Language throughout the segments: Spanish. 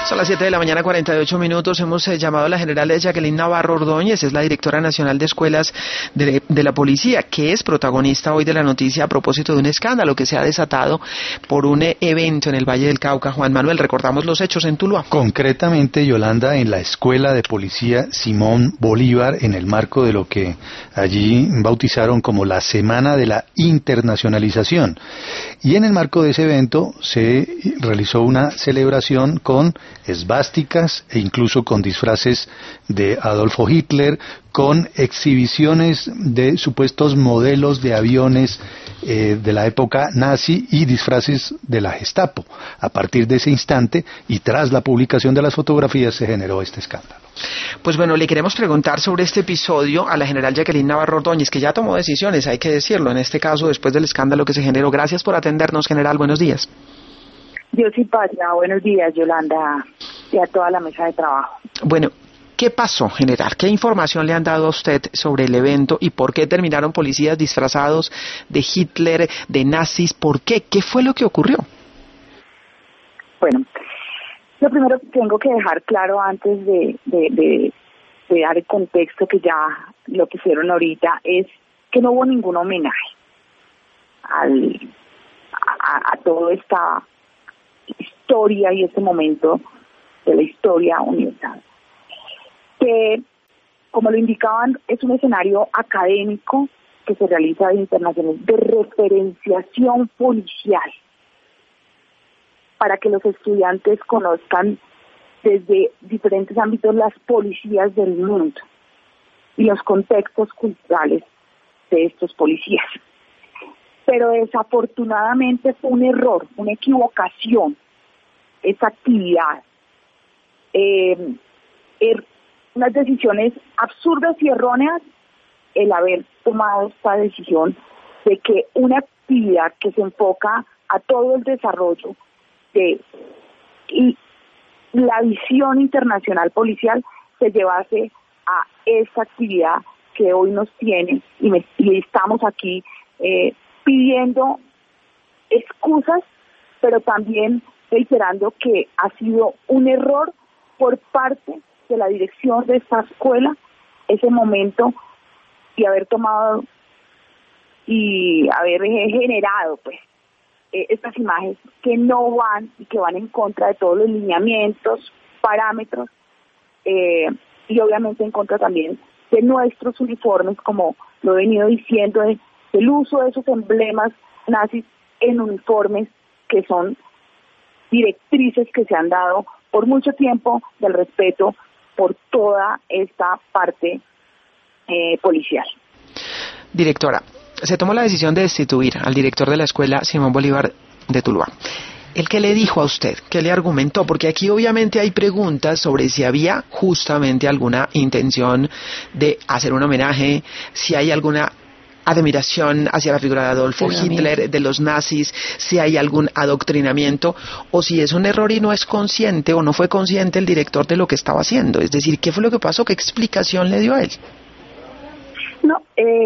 Son las 7 de la mañana, 48 minutos. Hemos llamado a la general Jacqueline Navarro Ordóñez, es la directora nacional de escuelas de la policía, que es protagonista hoy de la noticia a propósito de un escándalo que se ha desatado por un evento en el Valle del Cauca. Juan Manuel, recordamos los hechos en Tuluá. Concretamente, Yolanda, en la Escuela de Policía Simón Bolívar, en el marco de lo que allí bautizaron como la Semana de la Internacionalización. Y en el marco de ese evento se realizó una celebración con esvásticas e incluso con disfraces de Adolfo Hitler, con exhibiciones de supuestos modelos de aviones de la época nazi y disfraces de la Gestapo. A partir de ese instante y tras la publicación de las fotografías se generó este escándalo. Pues bueno, le queremos preguntar sobre este episodio a la general Jacqueline Navarro Ordóñez, que ya tomó decisiones, hay que decirlo, en este caso después del escándalo que se generó. Gracias por atendernos, general, buenos días. Dios y patria, buenos días, Yolanda, y a toda la mesa de trabajo. Bueno, ¿qué pasó, general? ¿Qué información le han dado a usted sobre el evento y por qué terminaron policías disfrazados de Hitler, de nazis? ¿Por qué? ¿Qué fue lo que ocurrió? Bueno, lo primero que tengo que dejar claro antes de dar el contexto que ya lo que hicieron ahorita es que no hubo ningún homenaje a toda esta historia y este momento de la historia universal, que como lo indicaban es un escenario académico que se realiza de internacionales de referenciación policial para que los estudiantes conozcan desde diferentes ámbitos las policías del mundo y los contextos culturales de estos policías. Pero desafortunadamente fue un error, una equivocación, esa actividad, unas decisiones absurdas y erróneas, el haber tomado esta decisión de que una actividad que se enfoca a todo el desarrollo y la visión internacional policial se llevase a esa actividad que hoy nos tiene y estamos aquí pidiendo excusas, pero también reiterando que ha sido un error por parte de la dirección de esta escuela ese momento y haber tomado y haber generado pues estas imágenes que no van y que van en contra de todos los lineamientos, parámetros y obviamente en contra también de nuestros uniformes, como lo he venido diciendo, del uso de esos emblemas nazis en uniformes que son directrices que se han dado por mucho tiempo del respeto por toda esta parte policial. Directora, se tomó la decisión de destituir al director de la escuela Simón Bolívar de Tuluá. ¿El qué le dijo a usted? ¿Qué le argumentó? Porque aquí obviamente hay preguntas sobre si había justamente alguna intención de hacer un homenaje, si hay alguna admiración hacia la figura de Adolfo Hitler, de los nazis, si hay algún adoctrinamiento, o si es un error y no es consciente o no fue consciente el director de lo que estaba haciendo. Es decir, ¿qué fue lo que pasó? ¿Qué explicación le dio a él? No,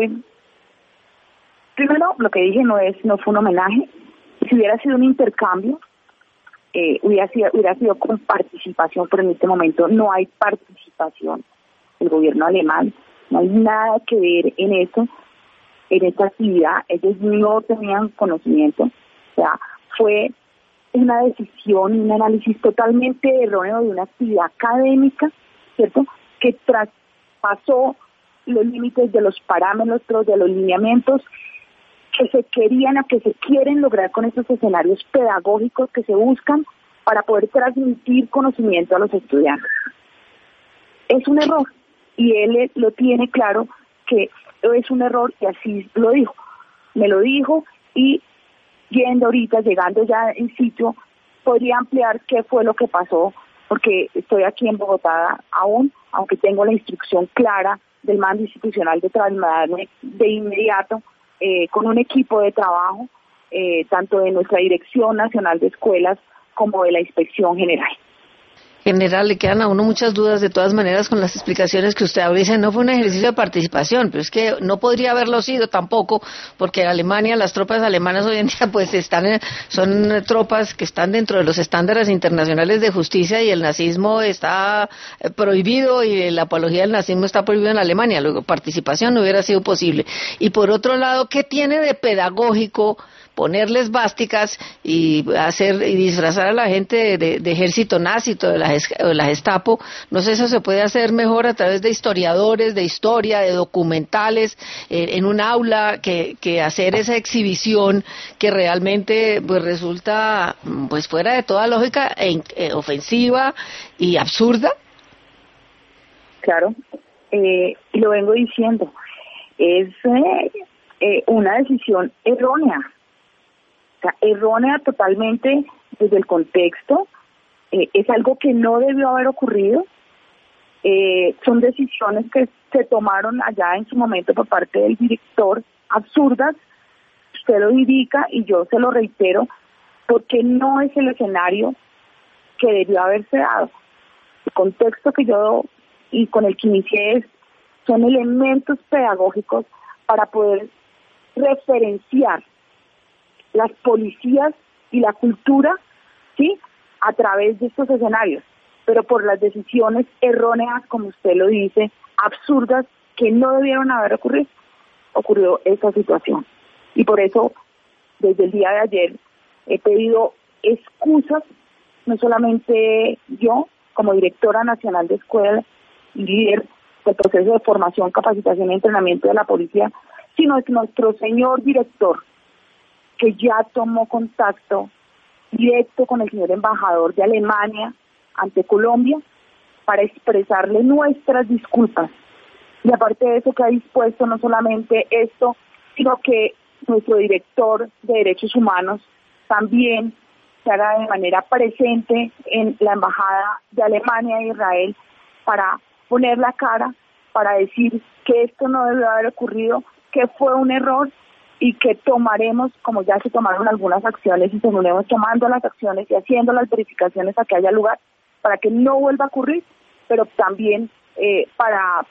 primero lo que dije no fue un homenaje. Si hubiera sido un intercambio, hubiera sido con participación, pero en este momento no hay participación del gobierno alemán, no hay nada que ver en eso. En esta actividad, ellos no tenían conocimiento, o sea, fue una decisión, un análisis totalmente erróneo de una actividad académica, ¿cierto?, que traspasó los límites de los parámetros, de los lineamientos que se querían o que se quieren lograr con estos escenarios pedagógicos que se buscan para poder transmitir conocimiento a los estudiantes. Es un error, y él lo tiene claro que es un error y así lo dijo. Me lo dijo y llegando ya en sitio, podría ampliar qué fue lo que pasó, porque estoy aquí en Bogotá aún, aunque tengo la instrucción clara del mando institucional de trasladarme de inmediato con un equipo de trabajo, tanto de nuestra Dirección Nacional de Escuelas como de la Inspección General. General, le quedan a uno muchas dudas de todas maneras con las explicaciones que usted ahora dice. No fue un ejercicio de participación, pero es que no podría haberlo sido tampoco, porque en Alemania, las tropas alemanas hoy en día pues son tropas que están dentro de los estándares internacionales de justicia, y el nazismo está prohibido y la apología del nazismo está prohibida en Alemania. Luego, participación no hubiera sido posible. Y por otro lado, ¿qué tiene de pedagógico ponerles vásticas y disfrazar a la gente de ejército nazi, de la Gestapo? No sé, eso se puede hacer mejor a través de historiadores, de historia, de documentales, en un aula, que hacer esa exhibición que realmente pues resulta pues fuera de toda lógica, ofensiva y absurda. Claro, lo vengo diciendo, es una decisión errónea. Errónea totalmente desde el contexto, es algo que no debió haber ocurrido, son decisiones que se tomaron allá en su momento por parte del director, absurdas, usted lo indica y yo se lo reitero, porque no es el escenario que debió haberse dado. El contexto que yo y con el que inicié son elementos pedagógicos para poder referenciar las policías y la cultura, ¿sí?, a través de estos escenarios, pero por las decisiones erróneas, como usted lo dice, absurdas, que no debieron haber ocurrió esta situación. Y por eso, desde el día de ayer, he pedido excusas, no solamente yo, como directora nacional de escuela y líder del proceso de formación, capacitación y entrenamiento de la policía, sino que nuestro señor director, que ya tomó contacto directo con el señor embajador de Alemania ante Colombia para expresarle nuestras disculpas. Y aparte de eso, que ha dispuesto no solamente esto, sino que nuestro director de Derechos Humanos también se haga de manera presente en la embajada de Alemania e Israel para poner la cara, para decir que esto no debió haber ocurrido, que fue un error, y que tomaremos, como ya se tomaron algunas acciones, y seguiremos tomando las acciones y haciendo las verificaciones a que haya lugar para que no vuelva a ocurrir, pero también para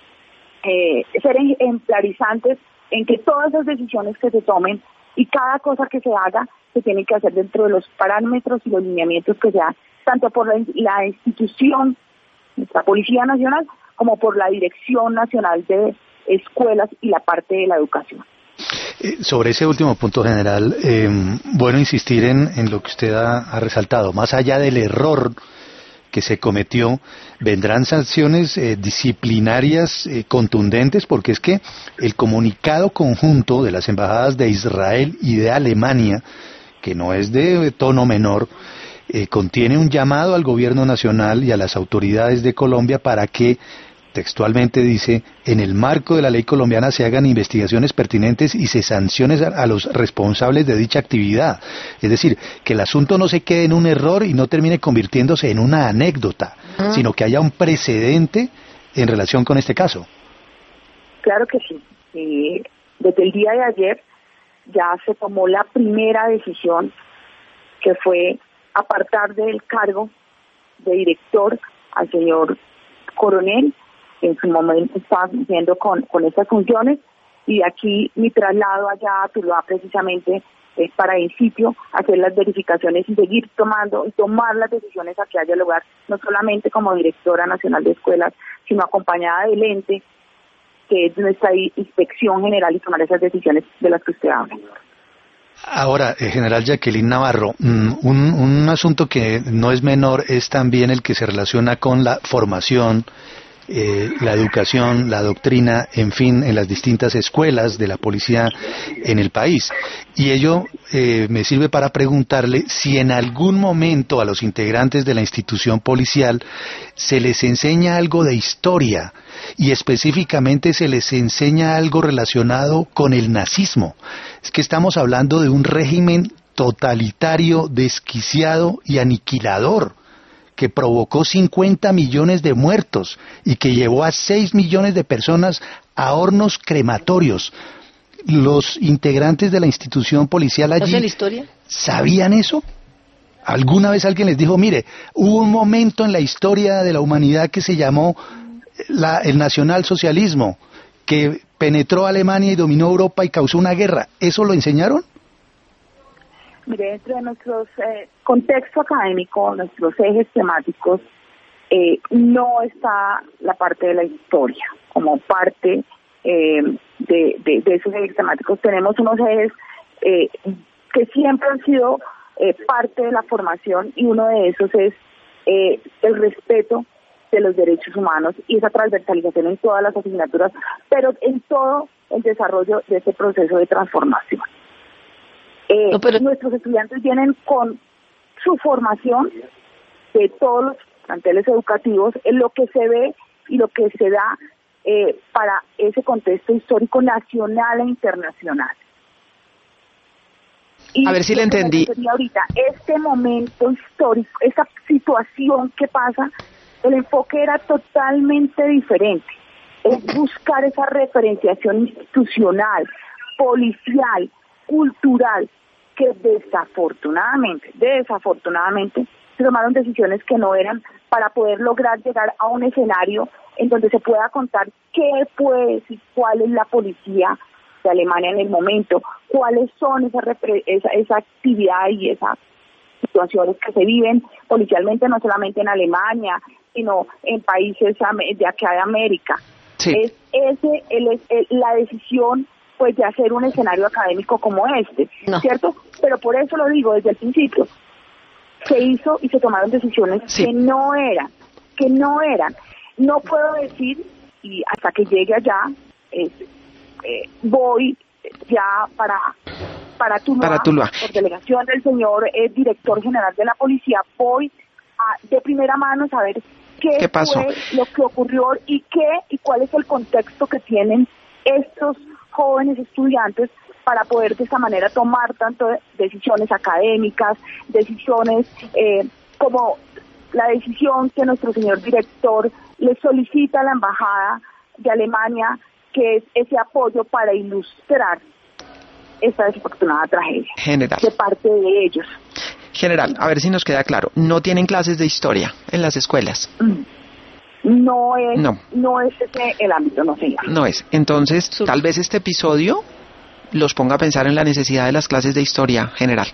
ser ejemplarizantes en que todas las decisiones que se tomen y cada cosa que se haga se tiene que hacer dentro de los parámetros y los lineamientos que se dan, tanto por la institución, nuestra Policía Nacional, como por la Dirección Nacional de Escuelas y la parte de la educación. Sobre ese último punto, general, bueno insistir en lo que usted ha resaltado. Más allá del error que se cometió, vendrán sanciones disciplinarias contundentes, porque es que el comunicado conjunto de las embajadas de Israel y de Alemania, que no es de tono menor, contiene un llamado al gobierno nacional y a las autoridades de Colombia para que, textualmente dice, en el marco de la ley colombiana se hagan investigaciones pertinentes y se sancione a los responsables de dicha actividad. Es decir, que el asunto no se quede en un error y no termine convirtiéndose en una anécdota, sino que haya un precedente en relación con este caso. Claro que sí. Desde el día de ayer ya se tomó la primera decisión, que fue apartar del cargo de director al señor coronel. En su momento estaba haciendo con estas funciones, y aquí mi traslado allá a Tuluá precisamente es para en sitio hacer las verificaciones y seguir tomar las decisiones a que haya lugar, no solamente como directora nacional de escuelas, sino acompañada del ente que es nuestra inspección general, y tomar esas decisiones de las que usted habla. Ahora, general Jacqueline Navarro, un asunto que no es menor es también el que se relaciona con la formación, la educación, la doctrina, en fin, en las distintas escuelas de la policía en el país. Y ello me sirve para preguntarle si en algún momento a los integrantes de la institución policial se les enseña algo de historia, y específicamente se les enseña algo relacionado con el nazismo. Es que estamos hablando de un régimen totalitario, desquiciado y aniquilador, que provocó 50 millones de muertos y que llevó a 6 millones de personas a hornos crematorios. ¿Los integrantes de la institución policial allí ¿no sé la historia? sabían eso? ¿Alguna vez alguien les dijo, mire, hubo un momento en la historia de la humanidad que se llamó el nacionalsocialismo, que penetró a Alemania y dominó Europa y causó una guerra? ¿Eso lo enseñaron? Mire, dentro de nuestros contexto académico, nuestros ejes temáticos, no está la parte de la historia como parte de esos ejes temáticos. Tenemos unos ejes que siempre han sido parte de la formación, y uno de esos es el respeto de los derechos humanos y esa transversalización en todas las asignaturas, pero en todo el desarrollo de ese proceso de transformación. Nuestros estudiantes vienen con su formación de todos los planteles educativos, en lo que se ve y lo que se da para ese contexto histórico nacional e internacional. Y a ver si le entendí. Ahorita, este momento histórico, esa situación que pasa, el enfoque era totalmente diferente. Es buscar esa referenciación institucional, policial, cultural, que desafortunadamente se tomaron decisiones que no eran para poder lograr llegar a un escenario en donde se pueda contar qué puede decir, cuál es la policía de Alemania en el momento, cuáles son esa actividad y esas situaciones que se viven policialmente, no solamente en Alemania, sino en países de acá de América. Sí. Es la decisión, pues, de hacer un escenario académico como este, no. ¿Cierto? Pero por eso lo digo desde el principio, se hizo y se tomaron decisiones que no eran. No puedo decir, y hasta que llegue allá, voy ya para Tuluá, por delegación del señor director general de la policía, voy de primera mano a saber qué pasó, fue lo que ocurrió y cuál es el contexto que tienen estos jóvenes estudiantes para poder de esta manera tomar tanto decisiones académicas, decisiones como la decisión que nuestro señor director le solicita a la embajada de Alemania, que es ese apoyo para ilustrar esta desafortunada tragedia General, de parte de ellos. General, a ver si nos queda claro, no tienen clases de historia en las escuelas. No es ese el ámbito, no señor. No es. Entonces, tal vez este episodio los ponga a pensar en la necesidad de las clases de historia, general.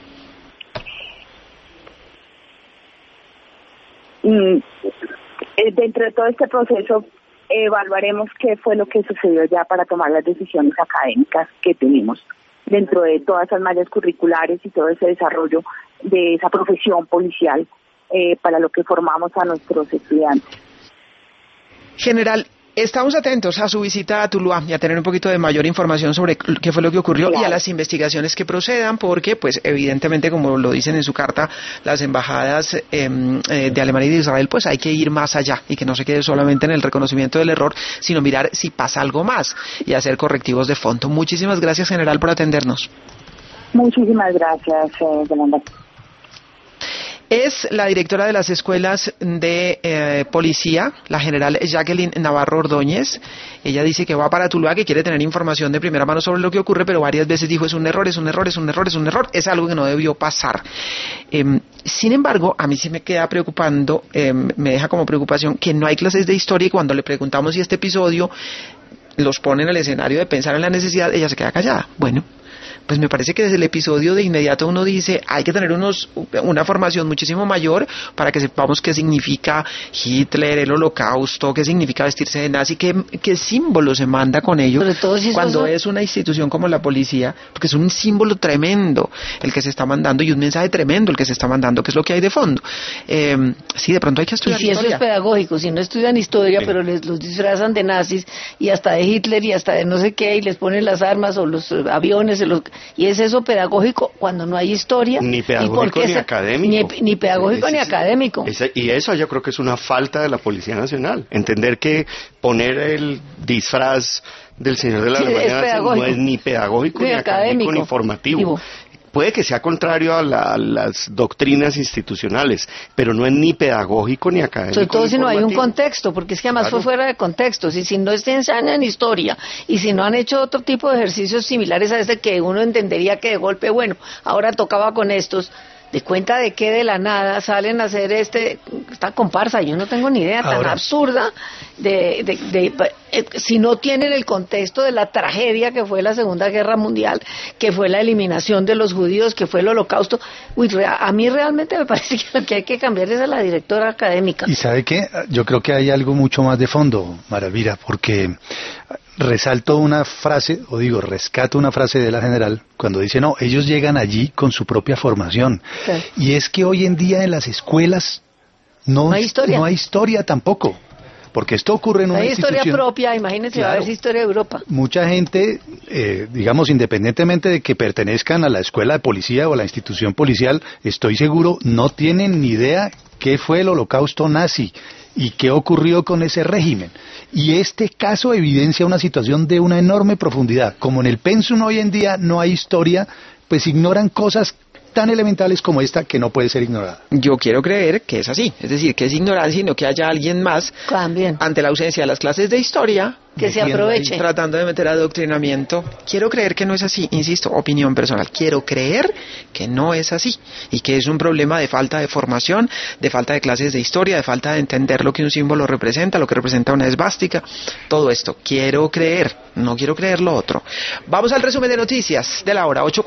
Dentro de todo este proceso evaluaremos qué fue lo que sucedió ya para tomar las decisiones académicas que tenemos dentro de todas esas mallas curriculares y todo ese desarrollo de esa profesión policial para lo que formamos a nuestros estudiantes. General, estamos atentos a su visita a Tuluá y a tener un poquito de mayor información sobre qué fue lo que ocurrió, claro, y a las investigaciones que procedan, porque, pues, evidentemente, como lo dicen en su carta, las embajadas de Alemania y de Israel, pues hay que ir más allá y que no se quede solamente en el reconocimiento del error, sino mirar si pasa algo más y hacer correctivos de fondo. Muchísimas gracias, general, por atendernos. Muchísimas gracias, Yolanda. Es la directora de las escuelas de policía, la general Jacqueline Navarro Ordóñez. Ella dice que va para Tuluá, que quiere tener información de primera mano sobre lo que ocurre, pero varias veces dijo es un error, es algo que no debió pasar. Sin embargo, a mí sí me queda preocupando, me deja como preocupación que no hay clases de historia, y cuando le preguntamos si este episodio los pone en el escenario de pensar en la necesidad, ella se queda callada. Bueno, pues me parece que desde el episodio de inmediato uno dice hay que tener una formación muchísimo mayor para que sepamos qué significa Hitler, el Holocausto, qué significa vestirse de nazi, qué símbolo se manda con ello, si cuando es una institución como la policía, porque es un símbolo tremendo el que se está mandando y un mensaje tremendo el que se está mandando, que es lo que hay de fondo. Sí, de pronto hay que estudiar historia. Y si eso es pedagógico, si no estudian historia, pero los disfrazan de nazis y hasta de Hitler y hasta de no sé qué, y les ponen las armas o los aviones, y es eso pedagógico cuando no hay historia. Ni pedagógico ni académico. Ni pedagógico ni académico. Y eso yo creo que es una falta de la Policía Nacional. Entender que poner el disfraz del señor de la Alemania no es ni pedagógico, ni académico, ni formativo. Puede que sea contrario a las doctrinas institucionales, pero no es ni pedagógico ni académico. Sobre todo si no hay un contexto, porque es que además fue fuera de contexto. Si no se enseñan historia y si no han hecho otro tipo de ejercicios similares a este que uno entendería que de golpe, bueno, ahora tocaba con estos, de cuenta de que de la nada salen a hacer esta comparsa, yo no tengo ni idea, tan absurda, si no tienen el contexto de la tragedia que fue la Segunda Guerra Mundial, que fue la eliminación de los judíos, que fue el Holocausto. A mí realmente me parece que lo que hay que cambiar es a la directora académica. ¿Y sabe qué? Yo creo que hay algo mucho más de fondo, Mara Elvira, porque rescato una frase de la general cuando dice, no, ellos llegan allí con su propia formación. Sí. Y es que hoy en día en las escuelas no hay historia tampoco. Porque esto ocurre en una institución... Hay historia propia, imagínense, claro, va a haber historia de Europa. Mucha gente, digamos, independientemente de que pertenezcan a la escuela de policía o a la institución policial, estoy seguro, no tienen ni idea qué fue el Holocausto nazi y qué ocurrió con ese régimen. Y este caso evidencia una situación de una enorme profundidad. Como en el pensum hoy en día no hay historia, pues ignoran cosas tan elementales como esta que no puede ser ignorada. Yo quiero creer que es así, es decir, que es ignorancia, sino que haya alguien más también ante la ausencia de las clases de historia que se aproveche tratando de meter adoctrinamiento. Quiero creer que no es así, insisto, opinión personal, quiero creer que no es así y que es un problema de falta de formación, de falta de clases de historia, de falta de entender lo que un símbolo representa, lo que representa una esvástica, todo esto, quiero creer, no quiero creer lo otro. Vamos al resumen de noticias de la hora 8:40.